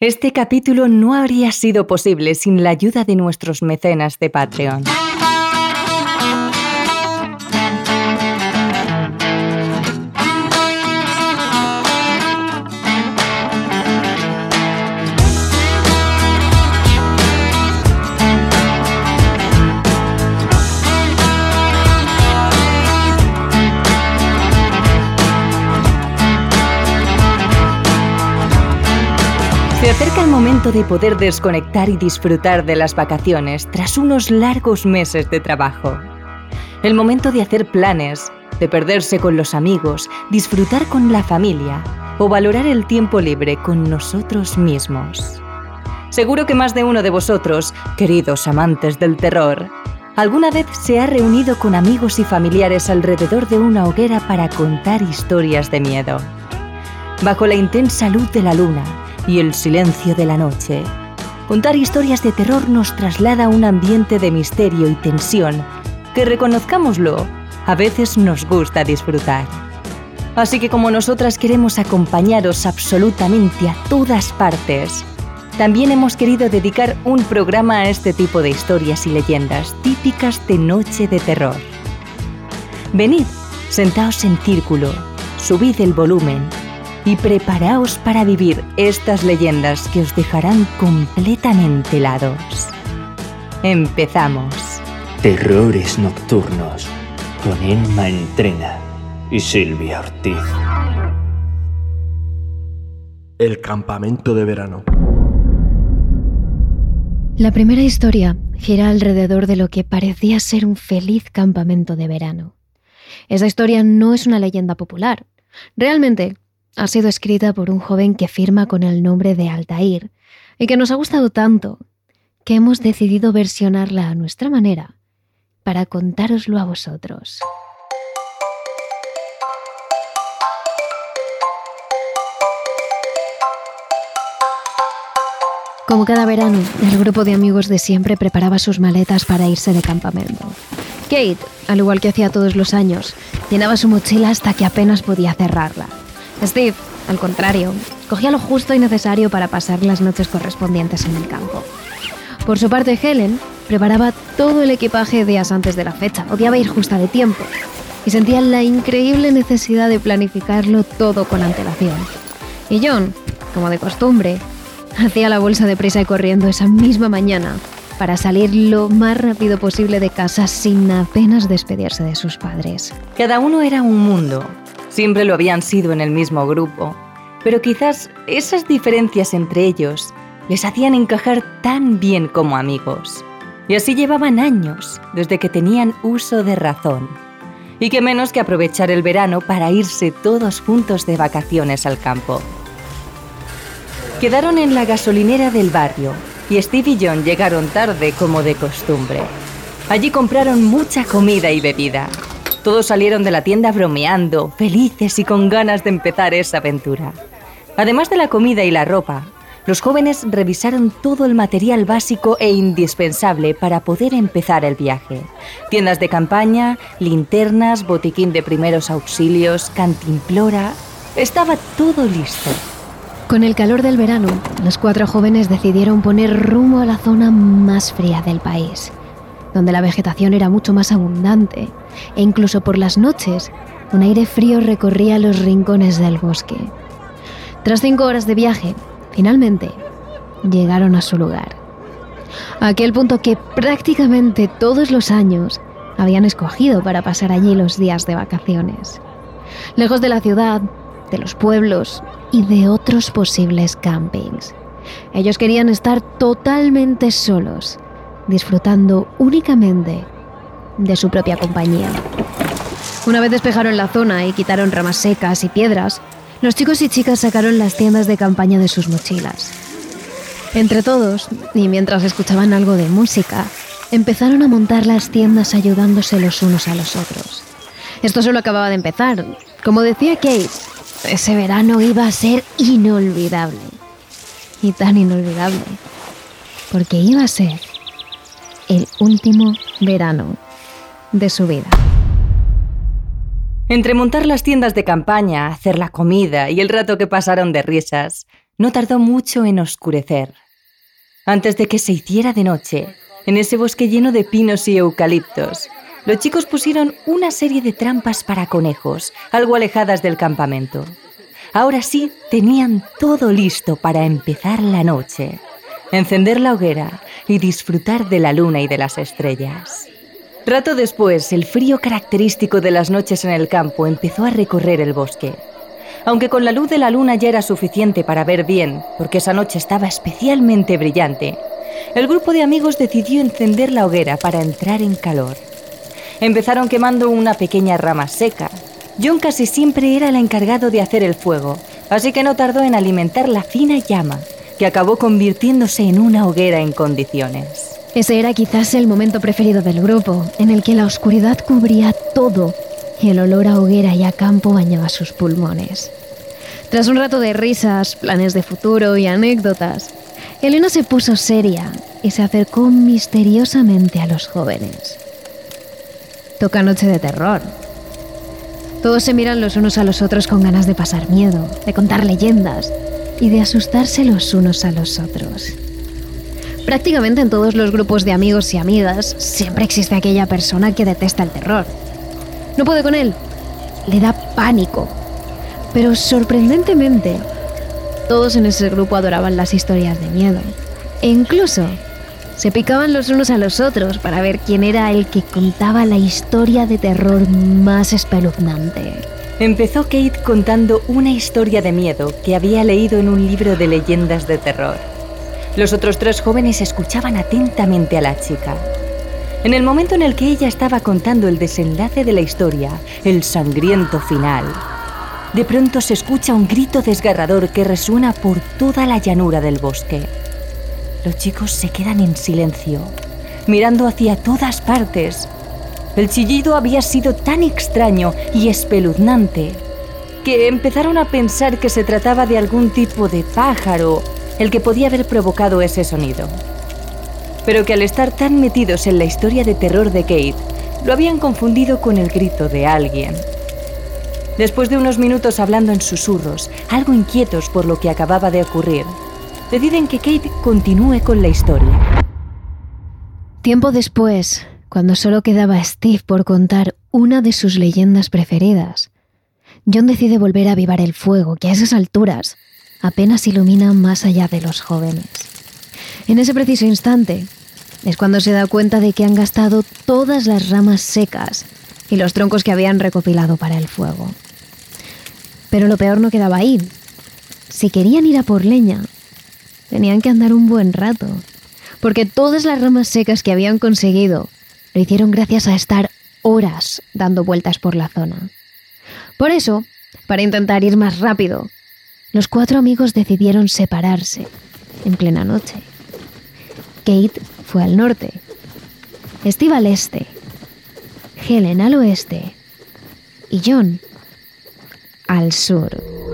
Este capítulo no habría sido posible sin la ayuda de nuestros mecenas de Patreon. Se acerca el momento de poder desconectar y disfrutar de las vacaciones tras unos largos meses de trabajo. El momento de hacer planes, de perderse con los amigos, disfrutar con la familia o valorar el tiempo libre con nosotros mismos. Seguro que más de uno de vosotros, queridos amantes del terror, alguna vez se ha reunido con amigos y familiares alrededor de una hoguera para contar historias de miedo. Bajo la intensa luz de la luna y el silencio de la noche, contar historias de terror nos traslada a un ambiente de misterio y tensión que, reconozcámoslo, a veces nos gusta disfrutar. Así que como nosotras queremos acompañaros absolutamente a todas partes, también hemos querido dedicar un programa a este tipo de historias y leyendas típicas de noche de terror. Venid, sentaos en círculo, subid el volumen y preparaos para vivir estas leyendas que os dejarán completamente helados. Empezamos. Terrores nocturnos con Emma Entrena y Silvia Ortiz. El campamento de verano. La primera historia gira alrededor de lo que parecía ser un feliz campamento de verano. Esa historia no es una leyenda popular. Realmente ha sido escrita por un joven que firma con el nombre de Altair y que nos ha gustado tanto que hemos decidido versionarla a nuestra manera para contároslo a vosotros. Como cada verano, el grupo de amigos de siempre preparaba sus maletas para irse de campamento. Kate, al igual que hacía todos los años, llenaba su mochila hasta que apenas podía cerrarla. Steve, al contrario, cogía lo justo y necesario para pasar las noches correspondientes en el campo. Por su parte, Helen preparaba todo el equipaje días antes de la fecha, odiaba ir justa de tiempo y sentía la increíble necesidad de planificarlo todo con antelación. Y John, como de costumbre, hacía la bolsa deprisa y corriendo esa misma mañana para salir lo más rápido posible de casa sin apenas despedirse de sus padres. Cada uno era un mundo. Siempre lo habían sido en el mismo grupo, pero quizás esas diferencias entre ellos les hacían encajar tan bien como amigos. Y así llevaban años, desde que tenían uso de razón. Y qué menos que aprovechar el verano para irse todos juntos de vacaciones al campo. Quedaron en la gasolinera del barrio y Steve y John llegaron tarde como de costumbre. Allí compraron mucha comida y bebida. Todos salieron de la tienda bromeando, felices y con ganas de empezar esa aventura. Además de la comida y la ropa, los jóvenes revisaron todo el material básico e indispensable para poder empezar el viaje. Tiendas de campaña, linternas, botiquín de primeros auxilios, cantimplora... Estaba todo listo. Con el calor del verano, los 4 jóvenes decidieron poner rumbo a la zona más fría del país, donde la vegetación era mucho más abundante, e incluso por las noches, un aire frío recorría los rincones del bosque. Tras 5 horas de viaje, finalmente llegaron a su lugar. Aquel punto que prácticamente todos los años habían escogido para pasar allí los días de vacaciones. Lejos de la ciudad, de los pueblos y de otros posibles campings. Ellos querían estar totalmente solos, disfrutando únicamente de su propia compañía. Una vez despejaron la zona y quitaron ramas secas y piedras, los chicos y chicas sacaron las tiendas de campaña de sus mochilas. Entre todos, y mientras escuchaban algo de música, empezaron a montar las tiendas ayudándose los unos a los otros. Esto solo acababa de empezar. Como decía Kate, ese verano iba a ser inolvidable. Y tan inolvidable, porque iba a ser el último verano de su vida. Entre montar las tiendas de campaña, hacer la comida y el rato que pasaron de risas, no tardó mucho en oscurecer. Antes de que se hiciera de noche, en ese bosque lleno de pinos y eucaliptos, los chicos pusieron una serie de trampas para conejos, algo alejadas del campamento. Ahora sí, tenían todo listo para empezar la noche, encender la hoguera y disfrutar de la luna y de las estrellas. Rato después, el frío característico de las noches en el campo empezó a recorrer el bosque. Aunque con la luz de la luna ya era suficiente para ver bien, porque esa noche estaba especialmente brillante, el grupo de amigos decidió encender la hoguera para entrar en calor. Empezaron quemando una pequeña rama seca. John casi siempre era el encargado de hacer el fuego, así que no tardó en alimentar la fina llama, que acabó convirtiéndose en una hoguera en condiciones. Ese era quizás el momento preferido del grupo, en el que la oscuridad cubría todo y el olor a hoguera y a campo bañaba sus pulmones. Tras un rato de risas, planes de futuro y anécdotas, Elena se puso seria y se acercó misteriosamente a los jóvenes. Toca noche de terror. Todos se miran los unos a los otros con ganas de pasar miedo, de contar leyendas y de asustarse los unos a los otros. Prácticamente en todos los grupos de amigos y amigas siempre existe aquella persona que detesta el terror. No puede con él, le da pánico. Pero sorprendentemente, todos en ese grupo adoraban las historias de miedo. E incluso se picaban los unos a los otros para ver quién era el que contaba la historia de terror más espeluznante. Empezó Kate contando una historia de miedo que había leído en un libro de leyendas de terror. Los otros 3 jóvenes escuchaban atentamente a la chica. En el momento en el que ella estaba contando el desenlace de la historia, el sangriento final, de pronto se escucha un grito desgarrador que resuena por toda la llanura del bosque. Los chicos se quedan en silencio, mirando hacia todas partes. El chillido había sido tan extraño y espeluznante que empezaron a pensar que se trataba de algún tipo de pájaro el que podía haber provocado ese sonido. Pero que al estar tan metidos en la historia de terror de Kate, lo habían confundido con el grito de alguien. Después de unos minutos hablando en susurros, algo inquietos por lo que acababa de ocurrir, deciden que Kate continúe con la historia. Tiempo después, cuando solo quedaba Steve por contar una de sus leyendas preferidas, John decide volver a avivar el fuego, que a esas alturas apenas ilumina más allá de los jóvenes. En ese preciso instante es cuando se da cuenta de que han gastado todas las ramas secas y los troncos que habían recopilado para el fuego. Pero lo peor no quedaba ahí. Si querían ir a por leña, tenían que andar un buen rato, porque todas las ramas secas que habían conseguido lo hicieron gracias a estar horas dando vueltas por la zona. Por eso, para intentar ir más rápido, los 4 amigos decidieron separarse en plena noche. Kate fue al norte, Steve al este, Helen al oeste y John al sur.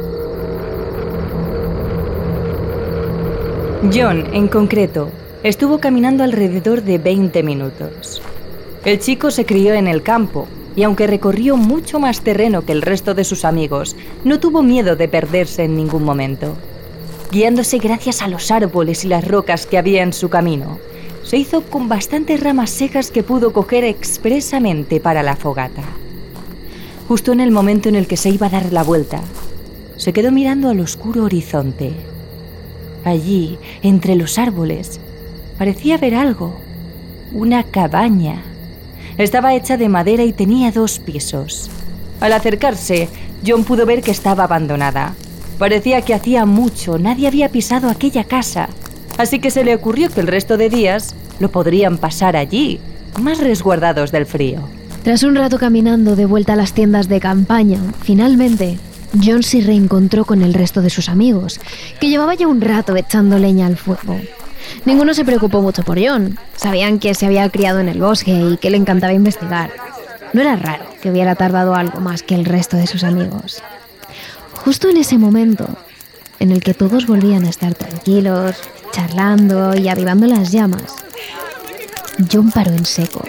John, en concreto, estuvo caminando alrededor de 20 minutos. El chico se crió en el campo y aunque recorrió mucho más terreno que el resto de sus amigos, no tuvo miedo de perderse en ningún momento. Guiándose gracias a los árboles y las rocas que había en su camino, se hizo con bastantes ramas secas que pudo coger expresamente para la fogata. Justo en el momento en el que se iba a dar la vuelta, se quedó mirando al oscuro horizonte. Allí, entre los árboles, parecía ver algo, una cabaña. Estaba hecha de madera y tenía 2 pisos. Al acercarse, John pudo ver que estaba abandonada. Parecía que hacía mucho, nadie había pisado aquella casa, así que se le ocurrió que el resto de días lo podrían pasar allí, más resguardados del frío. Tras un rato caminando de vuelta a las tiendas de campaña, finalmente, John se reencontró con el resto de sus amigos, que llevaba ya un rato echando leña al fuego. Ninguno se preocupó mucho por John. Sabían que se había criado en el bosque y que le encantaba investigar. No era raro que hubiera tardado algo más que el resto de sus amigos. Justo en ese momento, en el que todos volvían a estar tranquilos, charlando y avivando las llamas, John paró en seco.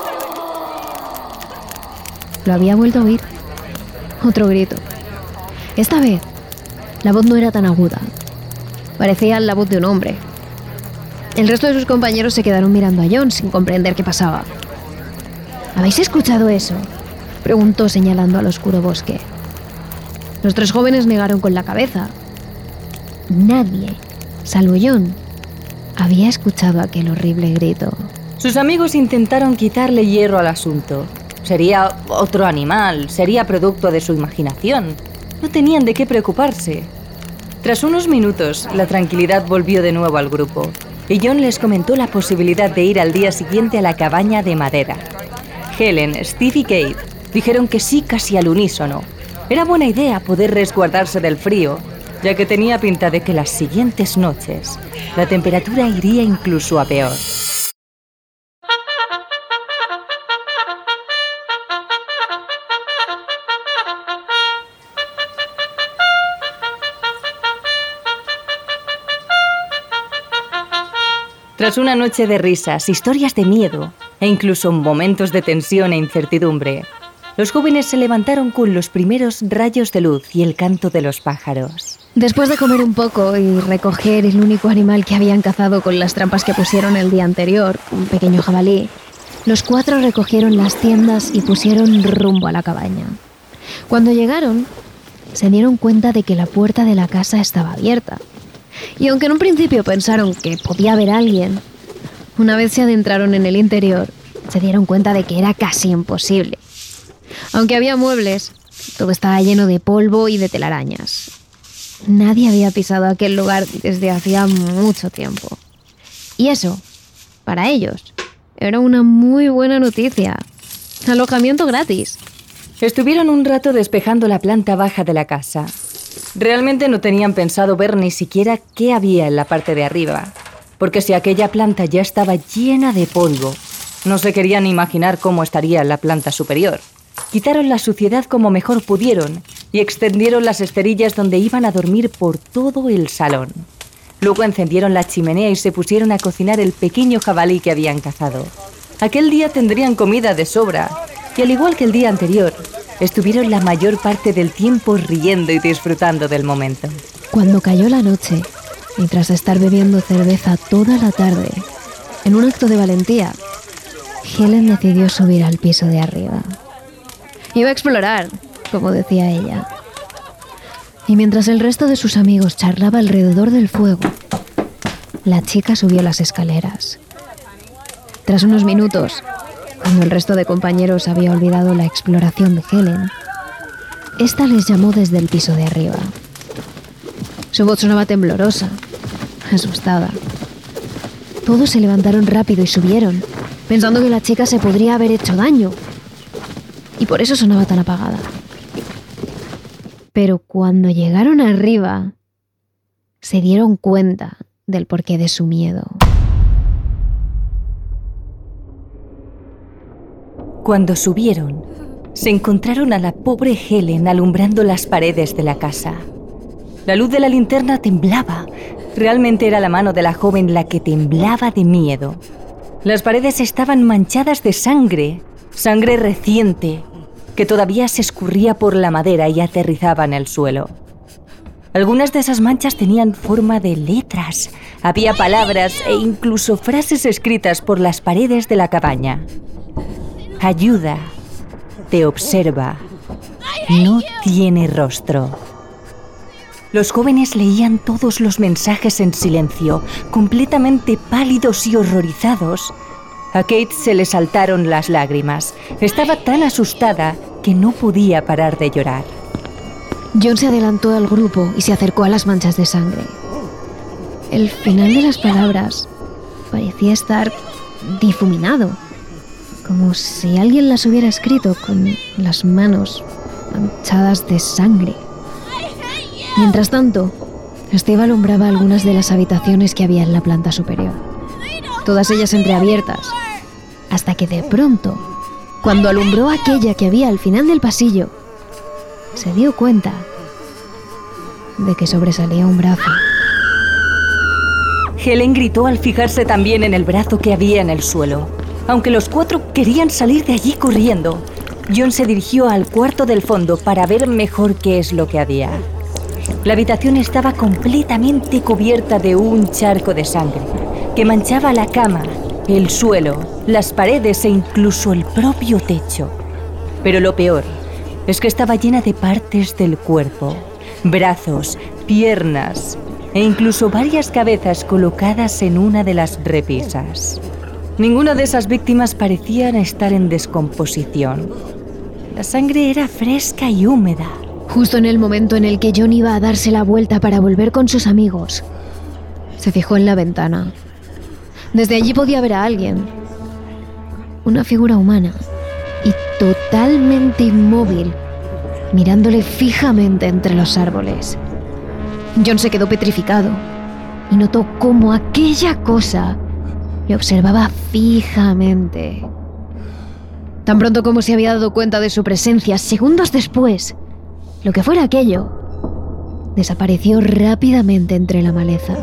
Lo había vuelto a oír. Otro grito. Esta vez, la voz no era tan aguda. Parecía la voz de un hombre. El resto de sus compañeros se quedaron mirando a John sin comprender qué pasaba. ¿Habéis escuchado eso?, preguntó señalando al oscuro bosque. Los 3 jóvenes negaron con la cabeza. Nadie, salvo John, había escuchado aquel horrible grito. Sus amigos intentaron quitarle hierro al asunto. Sería otro animal, sería producto de su imaginación. No tenían de qué preocuparse. Tras unos minutos, la tranquilidad volvió de nuevo al grupo, y John les comentó la posibilidad de ir al día siguiente a la cabaña de madera. Helen, Steve y Kate dijeron que sí casi al unísono. Era buena idea poder resguardarse del frío, ya que tenía pinta de que las siguientes noches la temperatura iría incluso a peor. Tras una noche de risas, historias de miedo e incluso momentos de tensión e incertidumbre, los jóvenes se levantaron con los primeros rayos de luz y el canto de los pájaros. Después de comer un poco y recoger el único animal que habían cazado con las trampas que pusieron el día anterior, un pequeño jabalí, los 4 recogieron las tiendas y pusieron rumbo a la cabaña. Cuando llegaron, se dieron cuenta de que la puerta de la casa estaba abierta. Y aunque en un principio pensaron que podía haber alguien, una vez se adentraron en el interior, se dieron cuenta de que era casi imposible. Aunque había muebles, todo estaba lleno de polvo y de telarañas. Nadie había pisado aquel lugar desde hacía mucho tiempo. Y eso, para ellos, era una muy buena noticia. Alojamiento gratis. Estuvieron un rato despejando la planta baja de la casa. Realmente no tenían pensado ver ni siquiera qué había en la parte de arriba, porque si aquella planta ya estaba llena de polvo, no se querían imaginar cómo estaría en la planta superior. Quitaron la suciedad como mejor pudieron y extendieron las esterillas donde iban a dormir por todo el salón. Luego encendieron la chimenea y se pusieron a cocinar el pequeño jabalí que habían cazado. Aquel día tendrían comida de sobra y, al igual que el día anterior, estuvieron la mayor parte del tiempo riendo y disfrutando del momento. Cuando cayó la noche, y tras estar bebiendo cerveza toda la tarde, en un acto de valentía, Helen decidió subir al piso de arriba. Iba a explorar, como decía ella. Y mientras el resto de sus amigos charlaba alrededor del fuego, la chica subió las escaleras. Tras unos minutos, cuando el resto de compañeros había olvidado la exploración de Helen, esta les llamó desde el piso de arriba. Su voz sonaba temblorosa, asustada. Todos se levantaron rápido y subieron, pensando que la chica se podría haber hecho daño. Y por eso sonaba tan apagada. Pero cuando llegaron arriba, se dieron cuenta del porqué de su miedo. Cuando subieron, se encontraron a la pobre Helen alumbrando las paredes de la casa. La luz de la linterna temblaba. Realmente era la mano de la joven la que temblaba de miedo. Las paredes estaban manchadas de sangre, sangre reciente, que todavía se escurría por la madera y aterrizaba en el suelo. Algunas de esas manchas tenían forma de letras. Había palabras e incluso frases escritas por las paredes de la cabaña. Ayuda, te observa, no tiene rostro. Los jóvenes leían todos los mensajes en silencio, completamente pálidos y horrorizados. A Kate se le saltaron las lágrimas. Estaba tan asustada que no podía parar de llorar. John se adelantó al grupo y se acercó a las manchas de sangre. El final de las palabras parecía estar difuminado, como si alguien las hubiera escrito con las manos manchadas de sangre. Mientras tanto, Steve alumbraba algunas de las habitaciones que había en la planta superior, todas ellas entreabiertas, hasta que de pronto, cuando alumbró aquella que había al final del pasillo, se dio cuenta de que sobresalía un brazo. Helen gritó al fijarse también en el brazo que había en el suelo. Aunque los 4 querían salir de allí corriendo, John se dirigió al cuarto del fondo para ver mejor qué es lo que había. La habitación estaba completamente cubierta de un charco de sangre que manchaba la cama, el suelo, las paredes e incluso el propio techo. Pero lo peor es que estaba llena de partes del cuerpo, brazos, piernas e incluso varias cabezas colocadas en una de las repisas. Ninguna de esas víctimas parecían estar en descomposición. La sangre era fresca y húmeda. Justo en el momento en el que John iba a darse la vuelta para volver con sus amigos, se fijó en la ventana. Desde allí podía ver a alguien, una figura humana y totalmente inmóvil, mirándole fijamente entre los árboles. John se quedó petrificado y notó cómo aquella cosa le observaba fijamente. Tan pronto como se había dado cuenta de su presencia, segundos después, lo que fuera aquello desapareció rápidamente entre la maleza.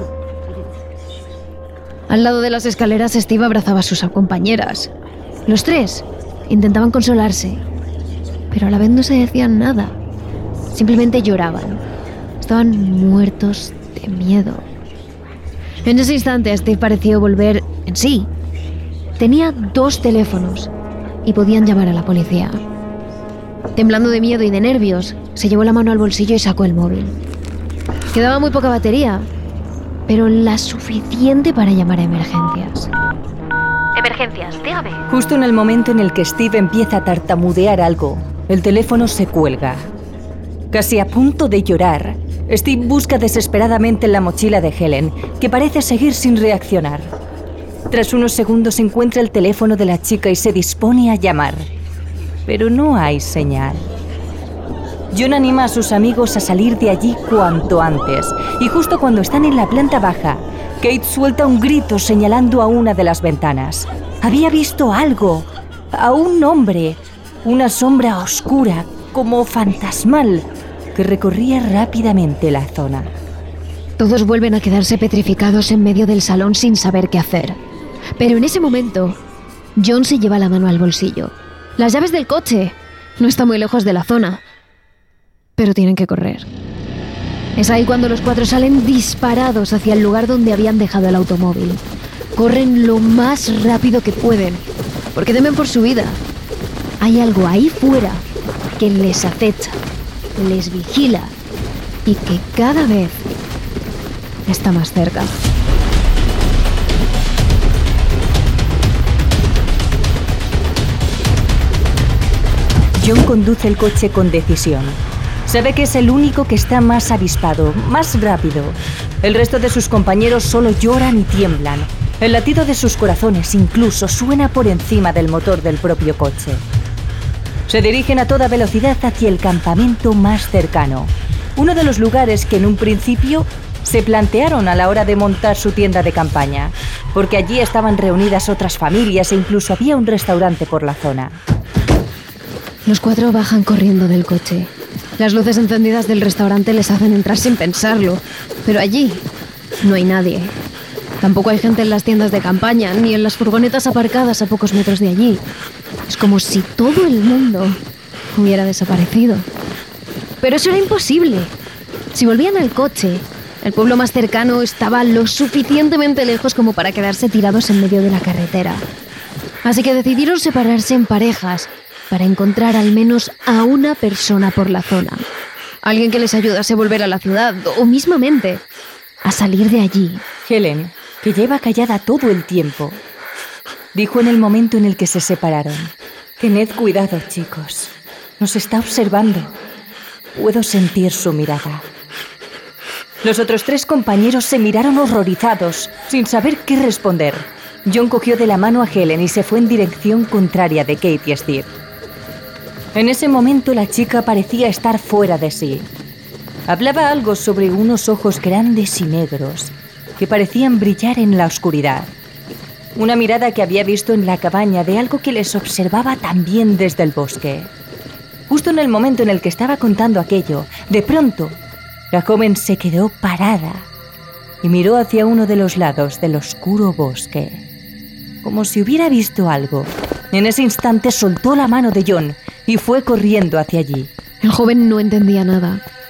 Al lado de las escaleras, Steve abrazaba a sus compañeras. Los tres intentaban consolarse, pero a la vez no se decían nada. Simplemente lloraban. Estaban muertos de miedo. En ese instante, Steve pareció volver en sí. Tenía 2 teléfonos y podían llamar a la policía. Temblando de miedo y de nervios, se llevó la mano al bolsillo y sacó el móvil. Quedaba muy poca batería, pero la suficiente para llamar a emergencias. Emergencias, dígame. Justo en el momento en el que Steve empieza a tartamudear algo, el teléfono se cuelga. Casi a punto de llorar, Steve busca desesperadamente en la mochila de Helen, que parece seguir sin reaccionar. Tras unos segundos encuentra el teléfono de la chica y se dispone a llamar. Pero no hay señal. John anima a sus amigos a salir de allí cuanto antes, y justo cuando están en la planta baja, Kate suelta un grito señalando a una de las ventanas. Había visto algo, a un hombre, una sombra oscura, como fantasmal, que recorría rápidamente la zona. Todos vuelven a quedarse petrificados en medio del salón sin saber qué hacer. Pero en ese momento, John se lleva la mano al bolsillo. ¡Las llaves del coche! No está muy lejos de la zona, pero tienen que correr. Es ahí cuando los 4 salen disparados hacia el lugar donde habían dejado el automóvil. Corren lo más rápido que pueden, porque temen por su vida. Hay algo ahí fuera que les acecha, les vigila y que cada vez está más cerca. John conduce el coche con decisión. Sabe que es el único que está más avispado, más rápido. El resto de sus compañeros solo lloran y tiemblan. El latido de sus corazones incluso suena por encima del motor del propio coche. Se dirigen a toda velocidad hacia el campamento más cercano, uno de los lugares que en un principio se plantearon a la hora de montar su tienda de campaña, porque allí estaban reunidas otras familias e incluso había un restaurante por la zona. Los 4 bajan corriendo del coche. Las luces encendidas del restaurante les hacen entrar sin pensarlo, pero allí no hay nadie. Tampoco hay gente en las tiendas de campaña, ni en las furgonetas aparcadas a pocos metros de allí. Es como si todo el mundo hubiera desaparecido. Pero eso era imposible. Si volvían al coche, el pueblo más cercano estaba lo suficientemente lejos como para quedarse tirados en medio de la carretera. Así que decidieron separarse en parejas para encontrar al menos a una persona por la zona. Alguien que les ayudase a volver a la ciudad, o mismamente a salir de allí. Helen, que lleva callada todo el tiempo, dijo en el momento en el que se separaron: «Tened cuidado, chicos. Nos está observando. Puedo sentir su mirada». Los otros 3 compañeros se miraron horrorizados, sin saber qué responder. John cogió de la mano a Helen y se fue en dirección contraria de Kate y Steve. En ese momento la chica parecía estar fuera de sí. Hablaba algo sobre unos ojos grandes y negros que parecían brillar en la oscuridad. Una mirada que había visto en la cabaña de algo que les observaba también desde el bosque. Justo en el momento en el que estaba contando aquello, de pronto, la joven se quedó parada y miró hacia uno de los lados del oscuro bosque, como si hubiera visto algo. En ese instante soltó la mano de John y fue corriendo hacia allí. El joven no entendía nada.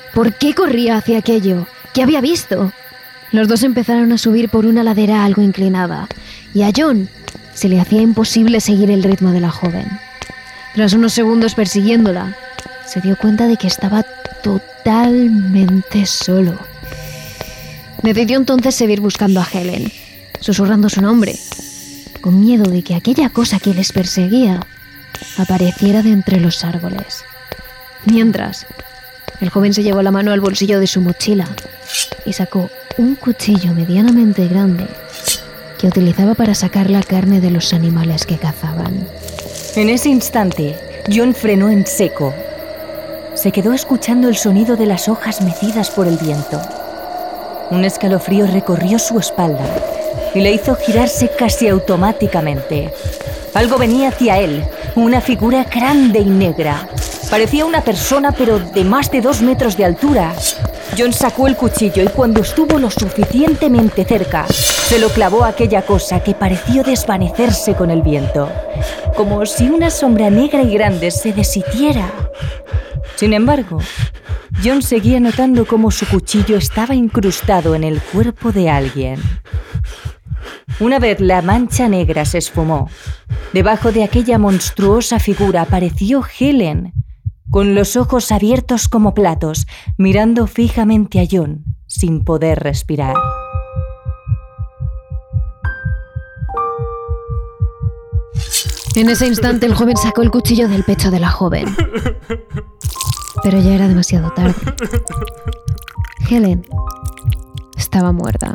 ¿Por qué corría hacia aquello? ¿Qué había visto? Los dos empezaron a subir por una ladera algo inclinada, y a John se le hacía imposible seguir el ritmo de la joven. Tras unos segundos persiguiéndola, se dio cuenta de que estaba totalmente solo. Decidió entonces seguir buscando a Helen, susurrando su nombre, con miedo de que aquella cosa que les perseguía apareciera de entre los árboles. Mientras, el joven se llevó la mano al bolsillo de su mochila y sacó un cuchillo medianamente grande que utilizaba para sacar la carne de los animales que cazaban. En ese instante, John frenó en seco. Se quedó escuchando el sonido de las hojas mecidas por el viento. Un escalofrío recorrió su espalda y le hizo girarse casi automáticamente. Algo venía hacia él, una figura grande y negra. Parecía una persona, pero de más de 2 metros de altura. John sacó el cuchillo y cuando estuvo lo suficientemente cerca, se lo clavó a aquella cosa que pareció desvanecerse con el viento, como si una sombra negra y grande se deshiciera. Sin embargo, John seguía notando cómo su cuchillo estaba incrustado en el cuerpo de alguien. Una vez la mancha negra se esfumó, debajo de aquella monstruosa figura apareció Helen, con los ojos abiertos como platos, mirando fijamente a John, sin poder respirar. En ese instante el joven sacó el cuchillo del pecho de la joven. Pero ya era demasiado tarde. Helen estaba muerta.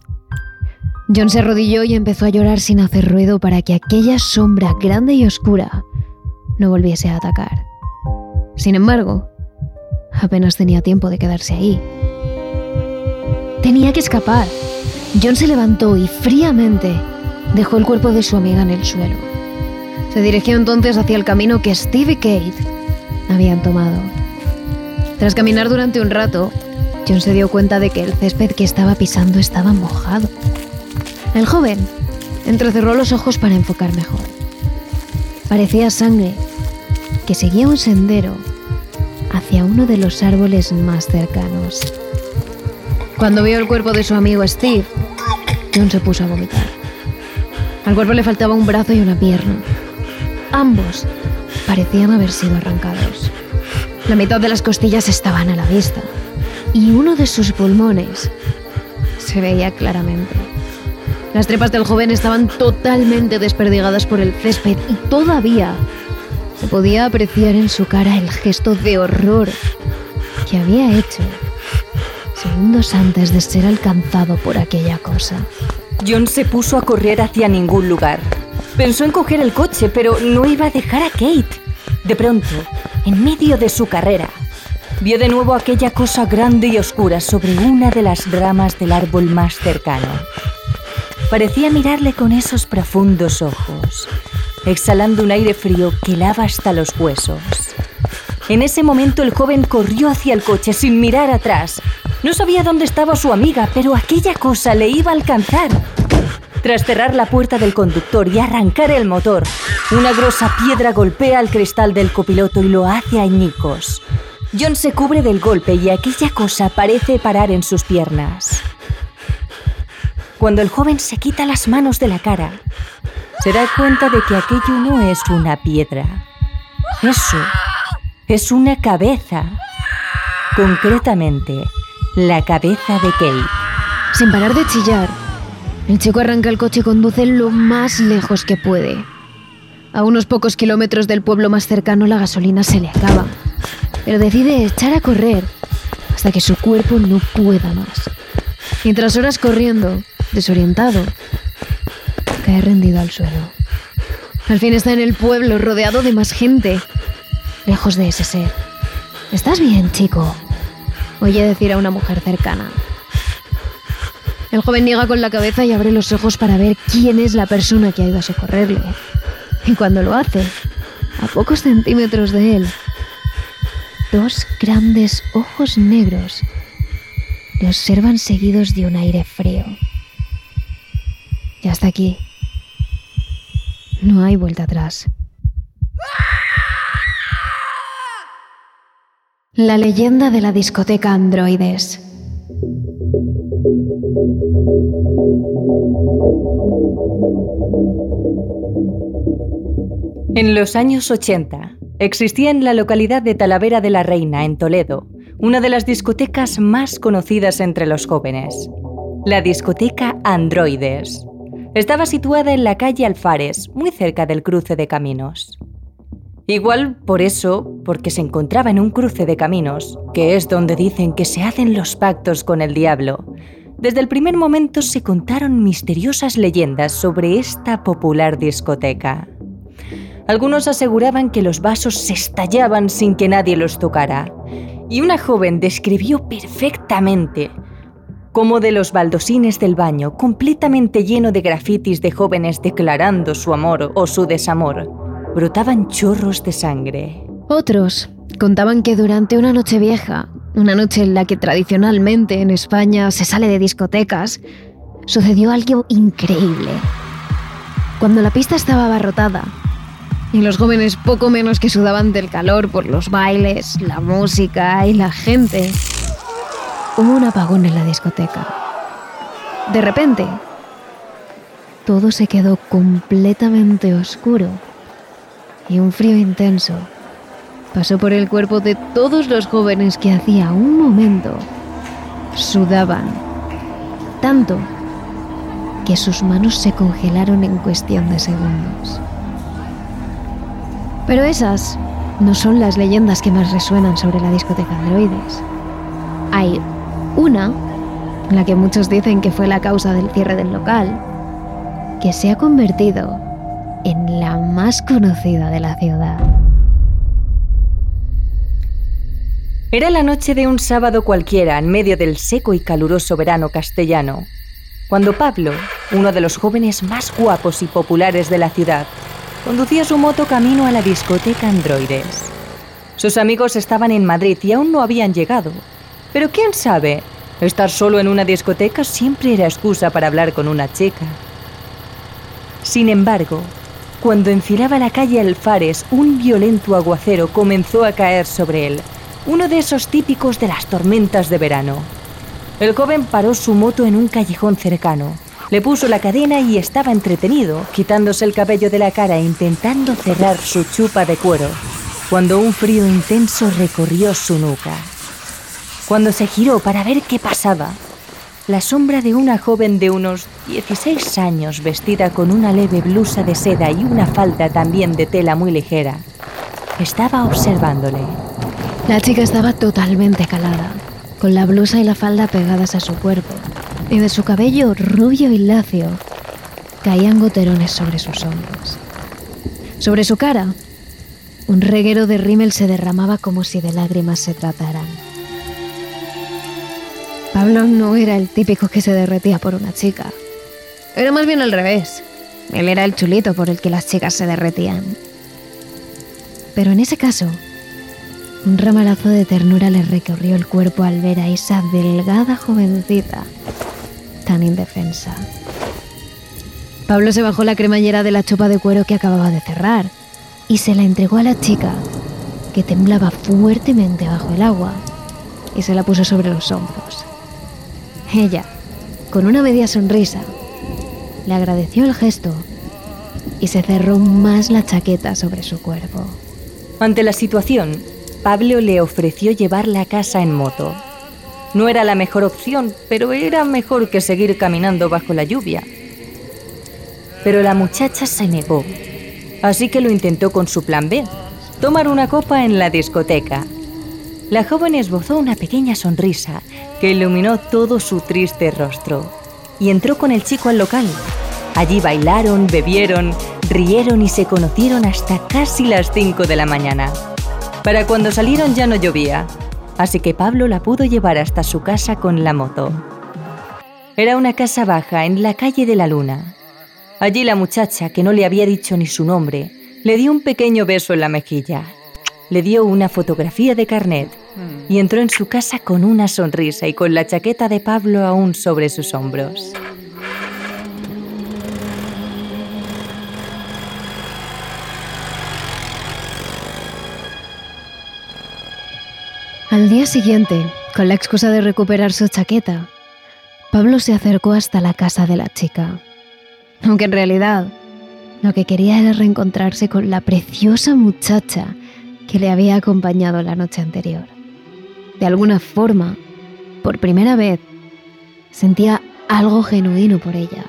John se arrodilló y empezó a llorar sin hacer ruido para que aquella sombra grande y oscura no volviese a atacar. Sin embargo, apenas tenía tiempo de quedarse ahí. Tenía que escapar. John se levantó y fríamente dejó el cuerpo de su amiga en el suelo. Se dirigió entonces hacia el camino que Steve y Kate habían tomado. Tras caminar durante un rato, John se dio cuenta de que el césped que estaba pisando estaba mojado. El joven entrecerró los ojos para enfocar mejor. Parecía sangre que seguía un sendero hacia uno de los árboles más cercanos. Cuando vio el cuerpo de su amigo Steve, John se puso a vomitar. Al cuerpo le faltaba un brazo y una pierna. Ambos parecían haber sido arrancados. La mitad de las costillas estaban a la vista y uno de sus pulmones se veía claramente. Las tripas del joven estaban totalmente desperdigadas por el césped y todavía se podía apreciar en su cara el gesto de horror que había hecho segundos antes de ser alcanzado por aquella cosa. John se puso a correr hacia ningún lugar. Pensó en coger el coche, pero no iba a dejar a Kate. De pronto, en medio de su carrera, vio de nuevo aquella cosa grande y oscura sobre una de las ramas del árbol más cercano. Parecía mirarle con esos profundos ojos, exhalando un aire frío que helaba hasta los huesos. En ese momento el joven corrió hacia el coche sin mirar atrás. No sabía dónde estaba su amiga, pero aquella cosa le iba a alcanzar. Tras cerrar la puerta del conductor y arrancar el motor, una gruesa piedra golpea el cristal del copiloto y lo hace añicos. John se cubre del golpe y aquella cosa parece parar en sus piernas. Cuando el joven se quita las manos de la cara, se da cuenta de que aquello no es una piedra. Eso es una cabeza. Concretamente, la cabeza de Kate. Sin parar de chillar, el chico arranca el coche y conduce lo más lejos que puede. A unos pocos kilómetros del pueblo más cercano la gasolina se le acaba, pero decide echar a correr hasta que su cuerpo no pueda más. Y tras horas corriendo, desorientado, cae rendido al suelo. Al fin está en el pueblo, rodeado de más gente, lejos de ese ser. ¿Estás bien, chico?, oye decir a una mujer cercana. El joven niega con la cabeza y abre los ojos para ver quién es la persona que ha ido a socorrerle. Y cuando lo hace, a pocos centímetros de él, 2 grandes ojos negros le observan seguidos de un aire frío. Y hasta aquí no hay vuelta atrás. La leyenda de la discoteca Androides. En los años 80, existía en la localidad de Talavera de la Reina, en Toledo, una de las discotecas más conocidas entre los jóvenes. La discoteca Androides. Estaba situada en la calle Alfares, muy cerca del cruce de caminos. Igual por eso, porque se encontraba en un cruce de caminos, que es donde dicen que se hacen los pactos con el diablo. Desde el primer momento se contaron misteriosas leyendas sobre esta popular discoteca. Algunos aseguraban que los vasos se estallaban sin que nadie los tocara, y una joven describió perfectamente cómo de los baldosines del baño, completamente lleno de grafitis de jóvenes declarando su amor o su desamor, brotaban chorros de sangre. Otros contaban que durante una noche vieja, una noche en la que tradicionalmente en España se sale de discotecas, sucedió algo increíble. Cuando la pista estaba abarrotada y los jóvenes poco menos que sudaban del calor por los bailes, la música y la gente, hubo un apagón en la discoteca. De repente, todo se quedó completamente oscuro y un frío intenso pasó por el cuerpo de todos los jóvenes que hacía un momento sudaban tanto que sus manos se congelaron en cuestión de segundos. Pero esas no son las leyendas que más resuenan sobre la discoteca Androides. Hay una, la que muchos dicen que fue la causa del cierre del local, que se ha convertido en la más conocida de la ciudad. Era la noche de un sábado cualquiera en medio del seco y caluroso verano castellano, cuando Pablo, uno de los jóvenes más guapos y populares de la ciudad, conducía su moto camino a la discoteca Androides. Sus amigos estaban en Madrid y aún no habían llegado, pero quién sabe, estar solo en una discoteca siempre era excusa para hablar con una chica. Sin embargo, cuando enfilaba la calle Alfares, un violento aguacero comenzó a caer sobre él, uno de esos típicos de las tormentas de verano. El joven paró su moto en un callejón cercano, le puso la cadena y estaba entretenido, quitándose el cabello de la cara e intentando cerrar su chupa de cuero, cuando un frío intenso recorrió su nuca. Cuando se giró para ver qué pasaba, la sombra de una joven de unos 16 años vestida con una leve blusa de seda y una falda también de tela muy ligera, estaba observándole. La chica estaba totalmente calada, con la blusa y la falda pegadas a su cuerpo, y de su cabello rubio y lacio caían goterones sobre sus hombros. Sobre su cara, un reguero de rímel se derramaba como si de lágrimas se trataran. Pablo no era el típico que se derretía por una chica. Era más bien al revés. Él era el chulito por el que las chicas se derretían. Pero en ese caso, un ramalazo de ternura le recorrió el cuerpo al ver a esa delgada jovencita tan indefensa. Pablo se bajó la cremallera de la chupa de cuero que acababa de cerrar y se la entregó a la chica, que temblaba fuertemente bajo el agua, y se la puso sobre los hombros. Ella, con una media sonrisa, le agradeció el gesto y se cerró más la chaqueta sobre su cuerpo. Ante la situación, Pablo le ofreció llevarla a casa en moto. No era la mejor opción, pero era mejor que seguir caminando bajo la lluvia. Pero la muchacha se negó, así que lo intentó con su plan B, tomar una copa en la discoteca. La joven esbozó una pequeña sonrisa que iluminó todo su triste rostro y entró con el chico al local. Allí bailaron, bebieron, rieron y se conocieron hasta casi las 5 de la mañana. Para cuando salieron ya no llovía, así que Pablo la pudo llevar hasta su casa con la moto. Era una casa baja en la calle de la Luna. Allí la muchacha, que no le había dicho ni su nombre, le dio un pequeño beso en la mejilla. Le dio una fotografía de carnet y entró en su casa con una sonrisa y con la chaqueta de Pablo aún sobre sus hombros. Al día siguiente, con la excusa de recuperar su chaqueta, Pablo se acercó hasta la casa de la chica. Aunque en realidad, lo que quería era reencontrarse con la preciosa muchacha que le había acompañado la noche anterior. De alguna forma, por primera vez, sentía algo genuino por ella.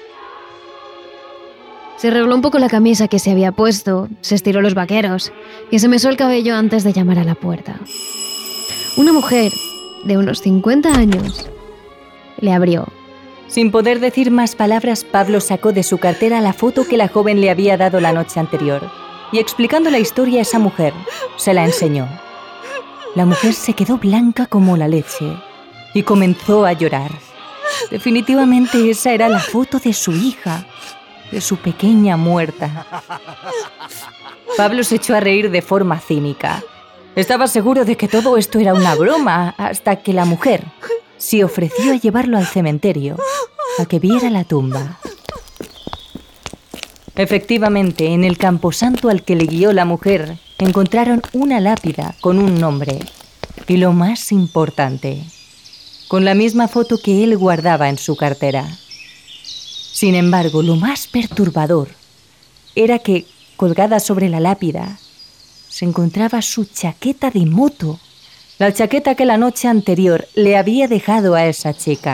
Se arregló un poco la camisa que se había puesto, se estiró los vaqueros y se mesó el cabello antes de llamar a la puerta. Una mujer de unos 50 años le abrió. Sin poder decir más palabras, Pablo sacó de su cartera la foto que la joven le había dado la noche anterior y, explicando la historia a esa mujer, se la enseñó. La mujer se quedó blanca como la leche y comenzó a llorar. Definitivamente esa era la foto de su hija, de su pequeña muerta. Pablo se echó a reír de forma cínica. Estaba seguro de que todo esto era una broma, hasta que la mujer se ofreció a llevarlo al cementerio, a que viera la tumba. Efectivamente, en el camposanto al que le guió la mujer, encontraron una lápida con un nombre. Y lo más importante, con la misma foto que él guardaba en su cartera. Sin embargo, lo más perturbador era que, colgada sobre la lápida, se encontraba su chaqueta de moto, la chaqueta que la noche anterior le había dejado a esa chica.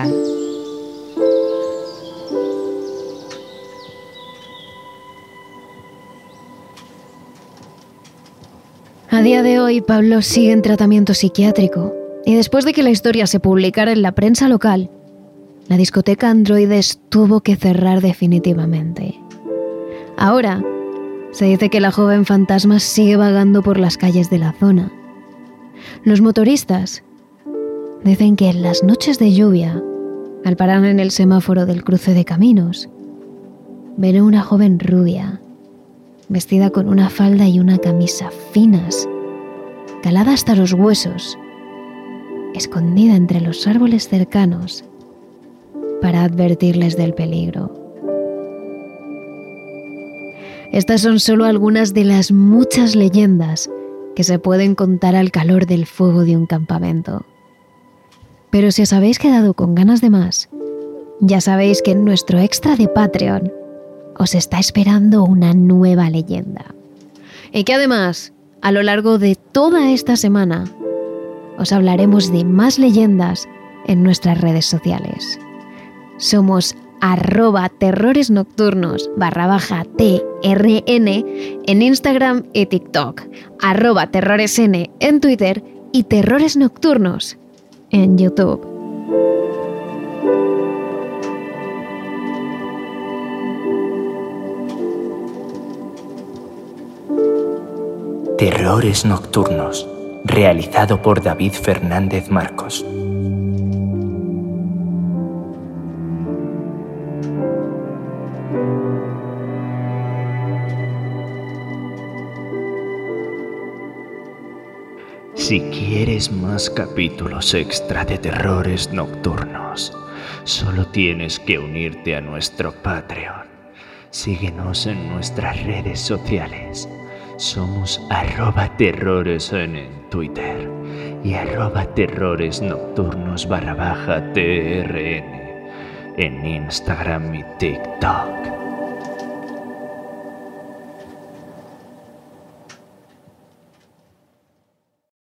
A día de hoy, Pablo sigue en tratamiento psiquiátrico y después de que la historia se publicara en la prensa local, la discoteca Androides tuvo que cerrar definitivamente. Ahora, se dice que la joven fantasma sigue vagando por las calles de la zona. Los motoristas dicen que en las noches de lluvia, al parar en el semáforo del cruce de caminos, ven a una joven rubia, vestida con una falda y una camisa finas, calada hasta los huesos, escondida entre los árboles cercanos para advertirles del peligro. Estas son solo algunas de las muchas leyendas que se pueden contar al calor del fuego de un campamento. Pero si os habéis quedado con ganas de más, ya sabéis que en nuestro extra de Patreon os está esperando una nueva leyenda. Y que además, a lo largo de toda esta semana, os hablaremos de más leyendas en nuestras redes sociales. Somos @terroresnocturnos_TRN en Instagram y TikTok, @terroresn en Twitter y Terrores Nocturnos en YouTube. Terrores Nocturnos, realizado por David Fernández Marcos. Si quieres más capítulos extra de Terrores Nocturnos, solo tienes que unirte a nuestro Patreon. Síguenos en nuestras redes sociales. Somos @terroresn en Twitter y @terroresnocturnos_TRN en Instagram y TikTok.